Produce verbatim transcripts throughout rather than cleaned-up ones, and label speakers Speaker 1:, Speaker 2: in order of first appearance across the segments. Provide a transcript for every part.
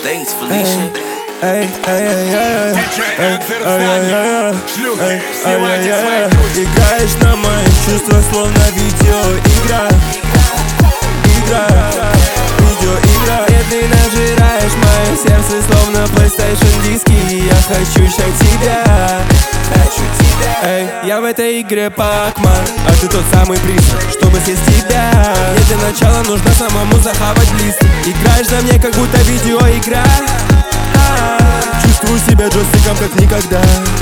Speaker 1: Thanks, Felicia.
Speaker 2: Эй, эй, эй, эй, эй, эй, эй, эй, играешь на мои чувства, словно видеоигра. Игра, видеоигра. И ты нажираешь мое сердце, словно PlayStation диски. Я хочу ща тебя, хочу тебя. Эй, я в этой игре Пак-Ман, а ты тот самый призрак, чтобы съесть тебя. Мне для начала нужно самому захавать лист. Играешь за мне, как будто видеоигра. Чувствую себя джойстиком, как никогда.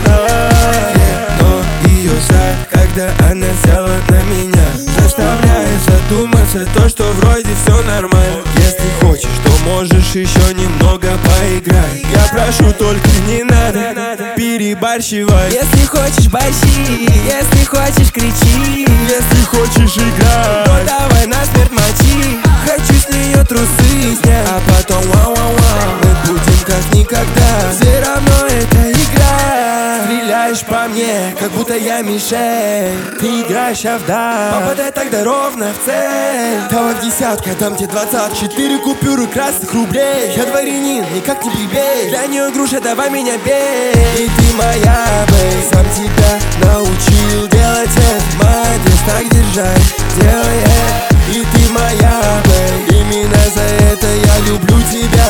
Speaker 2: Но ее жаль, когда она села на меня, заставляет задуматься то, что вроде все нормально. Если хочешь, то можешь еще немного поиграть. Я прошу, только не надо перебарщивать.
Speaker 3: Если хочешь, борщи, если хочешь, кричи.
Speaker 2: Если хочешь играть,
Speaker 3: то давай насмерть мочи.
Speaker 2: хочу с нее трусы снять,
Speaker 3: а потом вау-вау-вау.
Speaker 2: мы будем как никогда. Все равно это игра. Стреляешь по мне, как будто я мишень. Ты играешь, а вдаль, попадай тогда ровно в цель. Давай в десятку, я дам тебе двадцать. Четыре купюры красных рублей. Я дворянин, никак не плебей. Для нее груша, давай меня бей. И ты моя, бэй, сам тебя научил делать это. Молодец, так держать, делай это. И ты моя, бэй, именно за это я люблю тебя.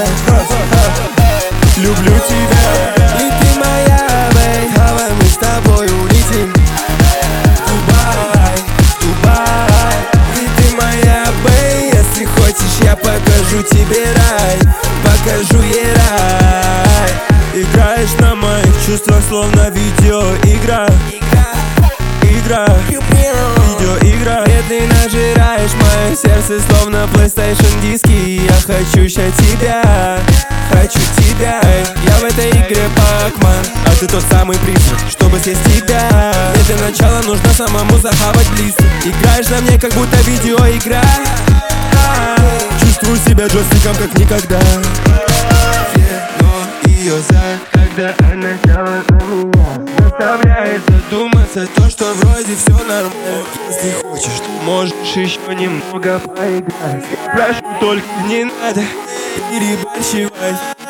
Speaker 2: Люблю тебя. И ты моя, бэй, давай мы с тобой улетим в Дубай, Дубай. И ты моя, бэй, если хочешь, я покажу тебе рай. Покажу ей рай. Играешь на моих чувствах, словно видеоигра. Игра, видеоигра. И ты нажираешь мое сердце, словно PlayStation диски. Я хочу ща тебя, хочу тебя. Эй, я в этой игре Пак-Ман, а ты тот самый призрак, чтобы съесть тебя. Мне для начала нужно самому захавать лист. Играешь на мне, как будто видеоигра. Чувствую себя джойстиком, как никогда. Но ее жаль, когда она села на меня, заставляет задуматься то, что вроде все нормально. Если хочешь, то можешь еще немного поиграть. Прошу, только не надо перебарщивать.